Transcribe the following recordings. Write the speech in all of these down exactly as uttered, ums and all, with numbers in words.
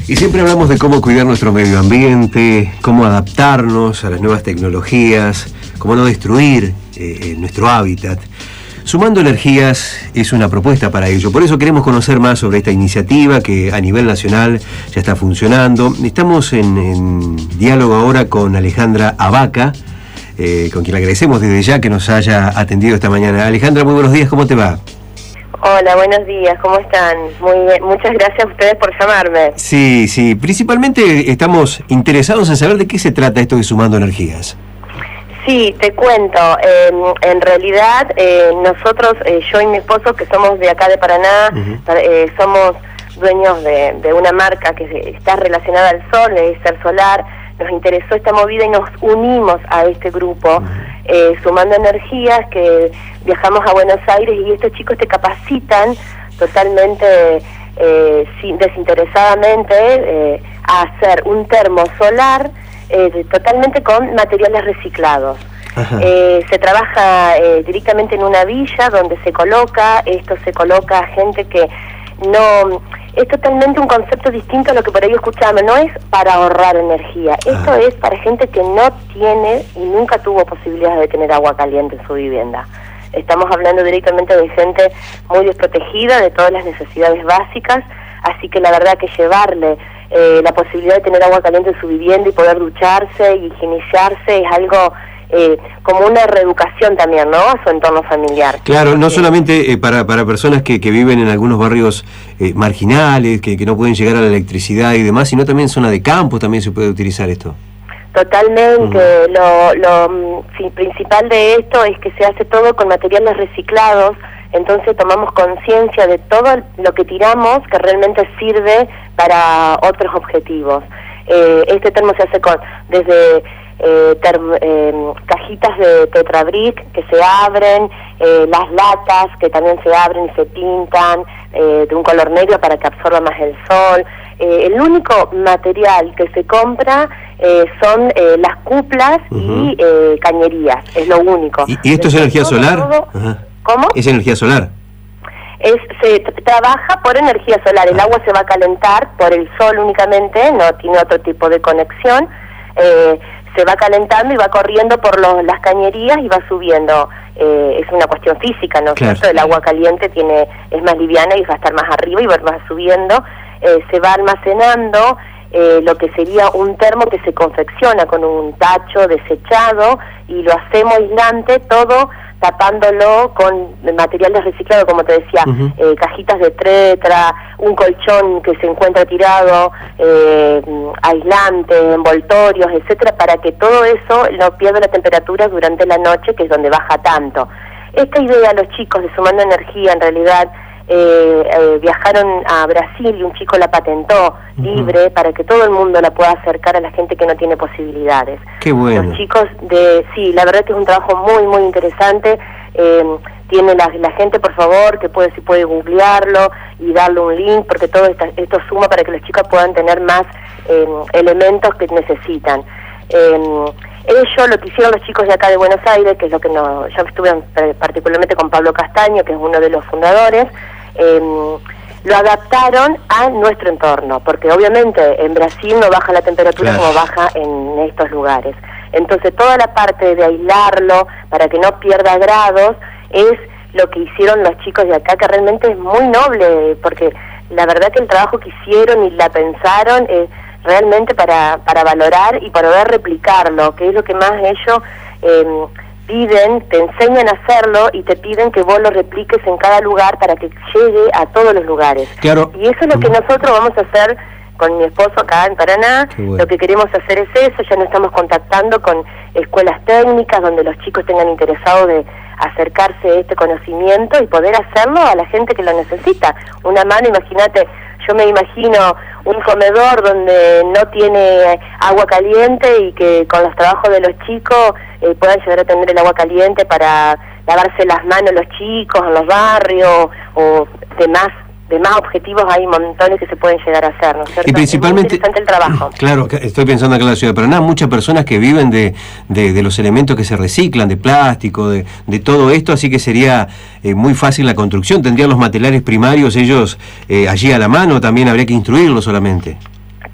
Y siempre hablamos de cómo cuidar nuestro medio ambiente, cómo adaptarnos a las nuevas tecnologías, cómo no destruir eh, nuestro hábitat. Sumando Energías es una propuesta para ello. Por eso queremos conocer más sobre esta iniciativa que a nivel nacional ya está funcionando. Estamos en, en diálogo ahora con Alejandra Abaca, eh, con quien le agradecemos desde ya que nos haya atendido esta mañana. Alejandra, muy buenos días, ¿cómo te va? Hola, buenos días, ¿cómo están? Muy bien, muchas gracias a ustedes por llamarme. Sí, sí, principalmente estamos interesados en saber de qué se trata esto de Sumando Energías. Sí, te cuento, eh, en realidad eh, nosotros, eh, yo y mi esposo, que somos de acá de Paraná, uh-huh. eh, somos dueños de, de una marca que está relacionada al sol, de Ser Solar. Nos interesó esta movida y nos unimos a este grupo, eh, Sumando Energías, que viajamos a Buenos Aires y estos chicos te capacitan totalmente, eh, sin, desinteresadamente, eh, a hacer un termo solar eh, totalmente con materiales reciclados. Eh, se trabaja eh, directamente en una villa donde se coloca, esto se coloca a gente que no... Es totalmente un concepto distinto a lo que por ahí escuchamos. No es para ahorrar energía. Esto ah. es para gente que no tiene y nunca tuvo posibilidades de tener agua caliente en su vivienda. Estamos hablando directamente de gente muy desprotegida de todas las necesidades básicas, así que la verdad que llevarle eh, la posibilidad de tener agua caliente en su vivienda y poder ducharse y higienizarse es algo... Eh, como una reeducación también, ¿no?, a su entorno familiar. Claro, no solamente eh, para, para personas que, que viven en algunos barrios eh, marginales, que, que no pueden llegar a la electricidad y demás, sino también en zona de campo también se puede utilizar esto. Totalmente. Uh-huh. Lo, lo sí, principal de esto es que se hace todo con materiales reciclados, entonces tomamos conciencia de todo lo que tiramos que realmente sirve para otros objetivos. Eh, este termo se hace con desde... Eh, term, eh, cajitas de tetrabric que se abren, eh, las latas que también se abren y se pintan eh, de un color negro para que absorba más el sol. Eh, el único material que se compra eh, son eh, las cuplas uh-huh. y eh, cañerías, es lo único. ¿Y, y esto es energía todo, solar? Todo, uh-huh. ¿Cómo? ¿Es energía solar? Es, se t- trabaja por energía solar, el agua se va a calentar por el sol únicamente, no tiene otro tipo de conexión. Eh, se va calentando y va corriendo por los, las cañerías y va subiendo. Eh, es una cuestión física, ¿no es cierto? El agua caliente tiene es más liviana y va a estar más arriba y va, va subiendo. Eh, se va almacenando eh, lo que sería un termo que se confecciona con un tacho desechado y lo hacemos aislante, todo tapándolo con materiales reciclados, como te decía, uh-huh. eh, cajitas de tetra, un colchón que se encuentra tirado, eh, aislante, envoltorios, etcétera, para que todo eso no pierda la temperatura durante la noche, que es donde baja tanto. Esta idea, los chicos de Sumando Energía, en realidad, eh, eh, viajaron a Brasil y un chico la patentó uh-huh. libre para que todo el mundo la pueda acercar a la gente que no tiene posibilidades. Qué bueno. Los chicos de, sí, la verdad que es un trabajo muy, muy interesante. Eh, tiene la, la gente, por favor, que puede, si puede googlearlo y darle un link, porque todo esta, esto suma para que los chicos puedan tener más eh, elementos que necesitan. Eh, Ello, lo que hicieron los chicos de acá de Buenos Aires, que es lo que no, yo estuve particularmente con Pablo Castaño, que es uno de los fundadores, eh, lo adaptaron a nuestro entorno, porque obviamente en Brasil no baja la temperatura claro. como baja en estos lugares. Entonces toda la parte de aislarlo para que no pierda grados es lo que hicieron los chicos de acá, que realmente es muy noble, porque la verdad que el trabajo que hicieron y la pensaron es realmente para, para valorar y para poder replicarlo, que es lo que más ellos eh, piden, te enseñan a hacerlo y te piden que vos lo repliques en cada lugar para que llegue a todos los lugares. Claro. Y eso es lo que nosotros vamos a hacer con mi esposo acá en Paraná. Bueno. Lo que queremos hacer es eso, ya nos estamos contactando con escuelas técnicas donde los chicos tengan interesado de acercarse a este conocimiento y poder hacerlo a la gente que lo necesita. Una mano, imagínate, yo me imagino un comedor donde no tiene agua caliente y que con los trabajos de los chicos eh, puedan llegar a tener el agua caliente para lavarse las manos los chicos en los barrios o demás. De más objetivos hay montones que se pueden llegar a hacer, ¿no es cierto? Y principalmente, es muy interesante el trabajo. Claro, estoy pensando acá en la ciudad de Paraná, muchas personas que viven de, de, de los elementos que se reciclan, de plástico, de, de todo esto, así que sería eh, muy fácil la construcción, tendrían los materiales primarios ellos eh, allí a la mano, también habría que instruirlos solamente.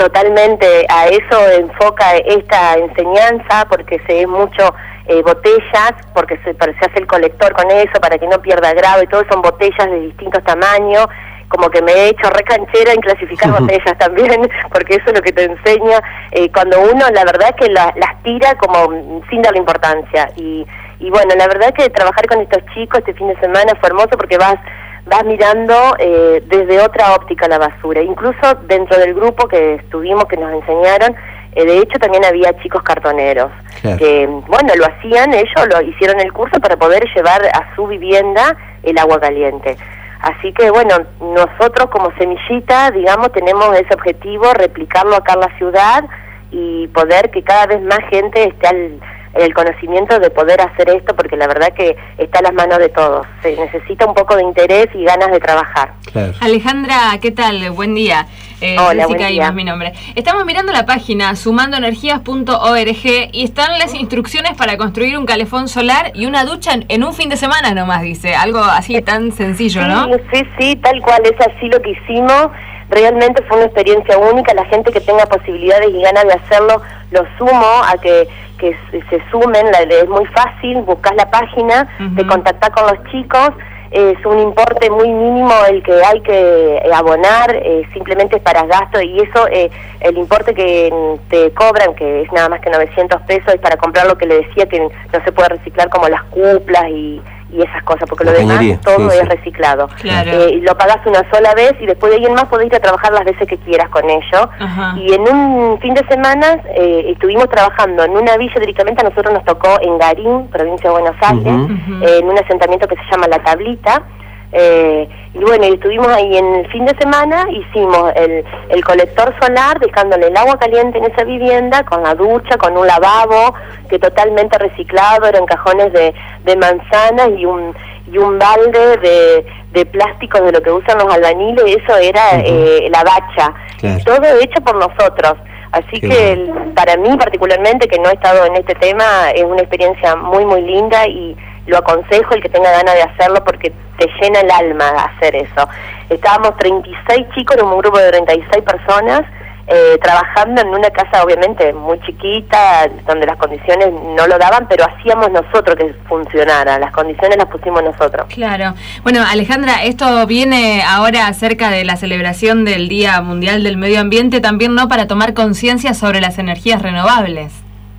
totalmente a eso enfoca esta enseñanza, porque se es mucho eh, botellas, porque se, se hace el colector con eso para que no pierda grado, y todo son botellas de distintos tamaños. Como que me he hecho re canchera en clasificar botellas también, porque eso es lo que te enseña, eh, cuando uno la verdad es que la, las tira como sin darle importancia. Y, y bueno, la verdad que trabajar con estos chicos este fin de semana fue hermoso, porque vas vas mirando eh, desde otra óptica la basura. Incluso dentro del grupo que estuvimos, que nos enseñaron, eh, de hecho también había chicos cartoneros, claro, que bueno, lo hacían, ellos lo hicieron el curso para poder llevar a su vivienda el agua caliente. Así que bueno, nosotros como Semillita, digamos, tenemos ese objetivo, replicarlo acá en la ciudad y poder que cada vez más gente esté al el conocimiento de poder hacer esto, porque la verdad que está a las manos de todos. Se necesita un poco de interés y ganas de trabajar. Claro. Alejandra, ¿qué tal? Buen día. Eh, Hola, Jessica buen día. Imas, mi nombre. Estamos mirando la página sumando energías punto org y están las instrucciones para construir un calefón solar y una ducha en, en un fin de semana nomás, dice. Algo así tan sencillo, sí, ¿no? Sí, sí, tal cual, es así lo que hicimos. Realmente fue una experiencia única. La gente que tenga posibilidades y ganas de hacerlo, lo sumo a que, que se sumen. La, es muy fácil, buscas la página, uh-huh, te contactás con los chicos. Es un importe muy mínimo el que hay que abonar, eh, simplemente es para gasto, y eso, eh, el importe que te cobran, que es nada más que novecientos pesos, es para comprar lo que le decía que no se puede reciclar, como las cuplas y, y esas cosas, porque la lo demás todo sí, es sí. reciclado. Claro. Eh, y lo pagás una sola vez y después de ahí en más podés ir a trabajar las veces que quieras con ello. Ajá. Y en un fin de semana eh, estuvimos trabajando en una villa directamente. A nosotros nos tocó en Garín, provincia de Buenos Aires, uh-huh, uh-huh. Eh, en un asentamiento que se llama La Tablita. Eh, y bueno, y estuvimos ahí en el fin de semana, hicimos el, el colector solar, dejándole el agua caliente en esa vivienda, con la ducha, con un lavabo, que totalmente reciclado, eran cajones de, de manzanas y un y un balde de, de plásticos de lo que usan los albañiles. Eso era uh-huh. eh, la bacha, claro, todo hecho por nosotros. Así Qué que el, para mí particularmente, que no he estado en este tema, es una experiencia muy muy linda, y lo aconsejo el que tenga ganas de hacerlo, porque te llena el alma hacer eso. Estábamos treinta y seis chicos, en un grupo de treinta y seis personas, eh, trabajando en una casa obviamente muy chiquita, donde las condiciones no lo daban, pero hacíamos nosotros que funcionara, las condiciones las pusimos nosotros. Claro. Bueno, Alejandra, esto viene ahora cerca de la celebración del Día Mundial del Medio Ambiente, también, ¿no?, para tomar conciencia sobre las energías renovables.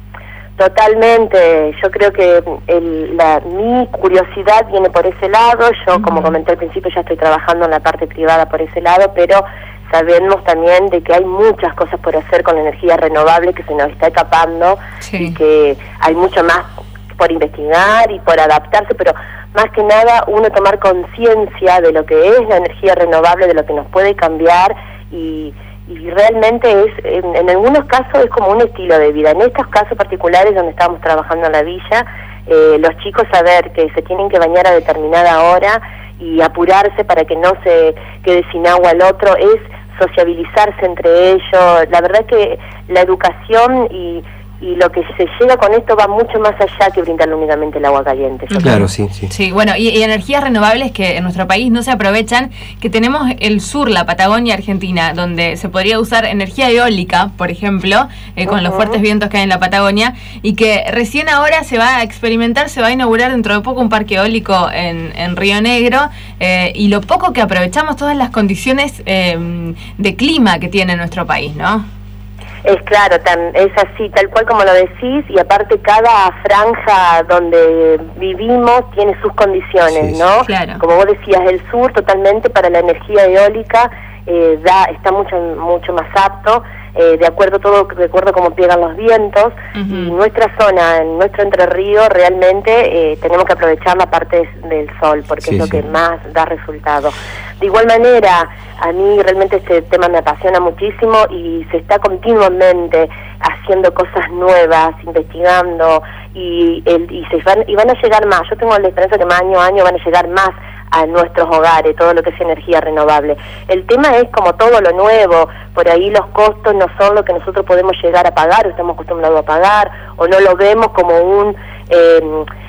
Totalmente, yo creo que el, la, mi curiosidad viene por ese lado. Yo, uh-huh, como comenté al principio, ya estoy trabajando en la parte privada por ese lado, pero sabemos también de que hay muchas cosas por hacer con la energía renovable que se nos está escapando, sí, y que hay mucho más por investigar y por adaptarse, pero más que nada uno tomar conciencia de lo que es la energía renovable, de lo que nos puede cambiar, y y realmente es, en, en algunos casos es como un estilo de vida. En estos casos particulares donde estábamos trabajando en la villa, eh, los chicos saber que se tienen que bañar a determinada hora y apurarse para que no se quede sin agua el otro, es sociabilizarse entre ellos. La verdad que la educación y y lo que se llega con esto va mucho más allá que brindarle únicamente el agua caliente. Claro, creo. sí, sí. Sí, bueno, y, y energías renovables que en nuestro país no se aprovechan, que tenemos el sur, la Patagonia Argentina, donde se podría usar energía eólica, por ejemplo, eh, con uh-huh. los fuertes vientos que hay en la Patagonia, y que recién ahora se va a experimentar, se va a inaugurar dentro de poco un parque eólico en, en Río Negro, eh, y lo poco que aprovechamos todas las condiciones eh, de clima que tiene nuestro país, ¿no? Es claro, tan, es así, tal cual como lo decís, y aparte cada franja donde vivimos tiene sus condiciones, sí, ¿no? Claro. Como vos decías, el sur totalmente para la energía eólica eh, da está mucho mucho más apto, eh, de acuerdo todo de acuerdo cómo pegan los vientos, uh-huh. y nuestra zona, en nuestro Entre Ríos, realmente eh, tenemos que aprovechar la parte del sol, porque sí, es lo sí. que más da resultado. De igual manera, a mí realmente este tema me apasiona muchísimo y se está continuamente haciendo cosas nuevas, investigando, y el, y se van y van a llegar más. Yo tengo la esperanza que más año a año van a llegar más a nuestros hogares, todo lo que es energía renovable. El tema es, como todo lo nuevo, por ahí los costos no son lo que nosotros podemos llegar a pagar, o estamos acostumbrados a pagar, o no lo vemos como un... Eh,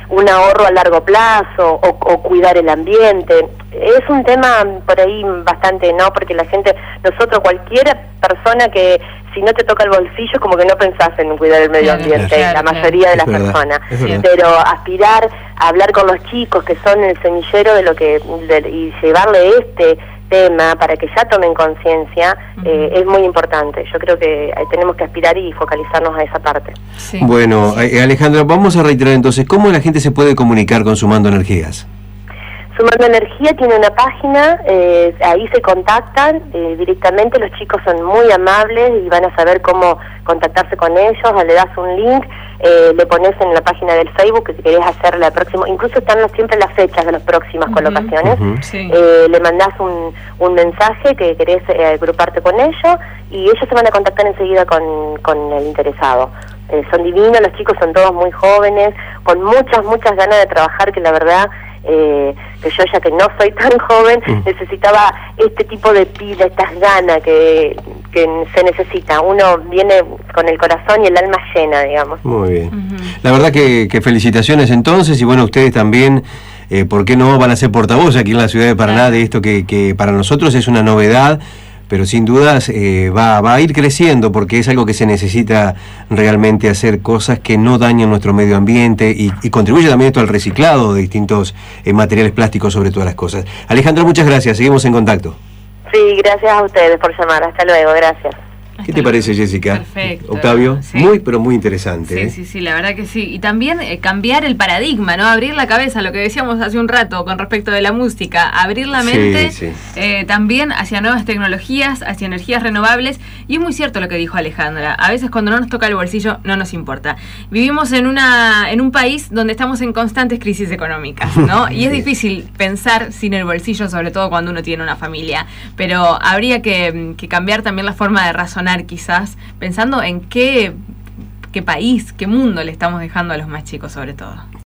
un ahorro a largo plazo o, o cuidar el ambiente. Es un tema por ahí bastante, ¿no? Porque la gente, nosotros, cualquier persona que si no te toca el bolsillo, como que no pensás en cuidar el medio ambiente, claro, la claro, mayoría de las verdad, personas. Pero aspirar a hablar con los chicos que son el semillero de lo que, de, y llevarle este tema para que ya tomen conciencia, uh-huh. eh, es muy importante. Yo creo que tenemos que aspirar y focalizarnos a esa parte. Sí. Bueno, sí. Alejandra, vamos a reiterar entonces, ¿cómo la gente se puede comunicar con Sumando Energías? Sumando Energía tiene una página, eh, ahí se contactan eh, directamente, los chicos son muy amables y van a saber cómo contactarse con ellos, le das un link, eh, le pones en la página del Facebook que si querés hacer la próxima, incluso están siempre las fechas de las próximas uh-huh, colocaciones, uh-huh. sí. eh, le mandás un, un mensaje que querés eh, agruparte con ellos y ellos se van a contactar enseguida con, con el interesado. Eh, son divinos, los chicos son todos muy jóvenes, con muchas, muchas ganas de trabajar, que la verdad... Eh, que yo ya que no soy tan joven mm. necesitaba este tipo de pila, estas ganas que, que se necesita. Uno viene con el corazón y el alma llena, digamos. Muy bien. Uh-huh. La verdad que, que felicitaciones entonces, y bueno, ustedes también, eh, ¿por qué no van a ser portavoz aquí en la ciudad de Paraná de esto que, que para nosotros es una novedad? Pero sin dudas eh, va, va a ir creciendo porque es algo que se necesita realmente hacer cosas que no dañan nuestro medio ambiente y, y contribuye también esto al reciclado de distintos eh, materiales plásticos sobre todas las cosas. Alejandra, muchas gracias, seguimos en contacto. Sí, gracias a ustedes por llamar, hasta luego, gracias. ¿Qué te parece, Jessica? Perfecto. Octavio, sí. Muy, pero muy interesante. Sí, ¿eh? sí, sí, la verdad que sí. Y también eh, cambiar el paradigma, ¿no? Abrir la cabeza, lo que decíamos hace un rato con respecto de la música, abrir la mente sí, sí. Eh, también hacia nuevas tecnologías, hacia energías renovables. Y es muy cierto lo que dijo Alejandra. A veces cuando no nos toca el bolsillo no nos importa. Vivimos en una en un país donde estamos en constantes crisis económicas, ¿no? Y es difícil pensar sin el bolsillo, sobre todo cuando uno tiene una familia. Pero habría que, que cambiar también la forma de razonar, quizás pensando en qué, qué país, qué mundo le estamos dejando a los más chicos sobre todo.